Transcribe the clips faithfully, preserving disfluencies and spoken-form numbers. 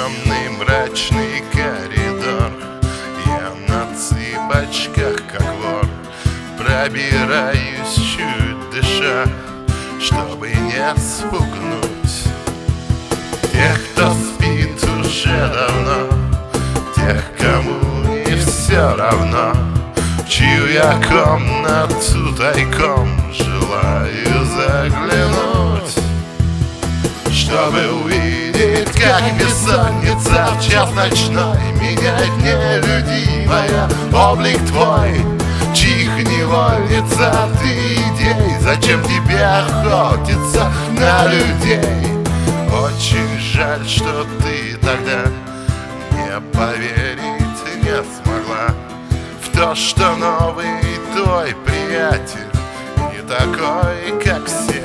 Темный мрачный коридор, я на цыпочках, как вор, пробираюсь, чуть дыша, чтобы не спугнуть тех, кто спит уже давно, тех, кому не все равно, в чью я комнату тайком желаю заглянуть, чтобы увидеть, как бессонница в час ночной меняет нелюдимая облик твой, чьих невольница ты идей. Зачем тебе охотиться на людей? Очень жаль, что ты тогда не поверить не смогла в то, что новый твой приятель не такой, как все.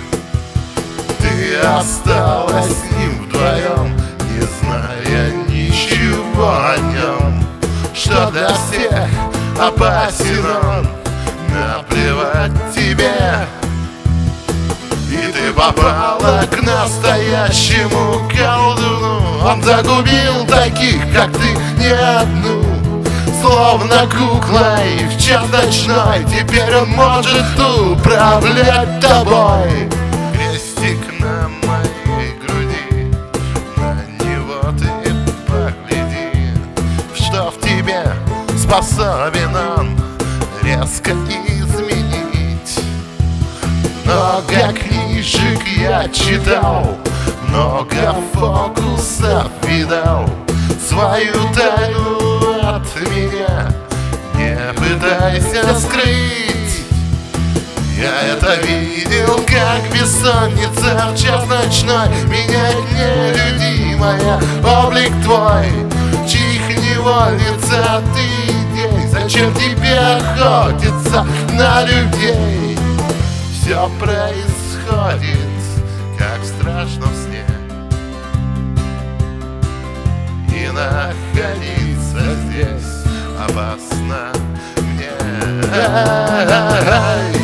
Ты осталась с ним вдвоем, не зная ничего о нем, что для всех опасен он, наплевать тебе. И ты попала к настоящему колдуну, он загубил таких, как ты, не одну. Словно куклой в час ночной, теперь он может управлять тобой. Крестик на моей груди, на него ты погляди, что в тебе способен он резко изменить. Много книжек я читал, много фокусов видал, свою тайну от меня не пытайся скрыть. Я это видел, как бессонница в час ночной меняет нелюдимая облик твой, чьих невольница ты идей. Зачем тебе охотиться на людей? Все происходит, как в страшном сне, и находиться здесь опасно мне.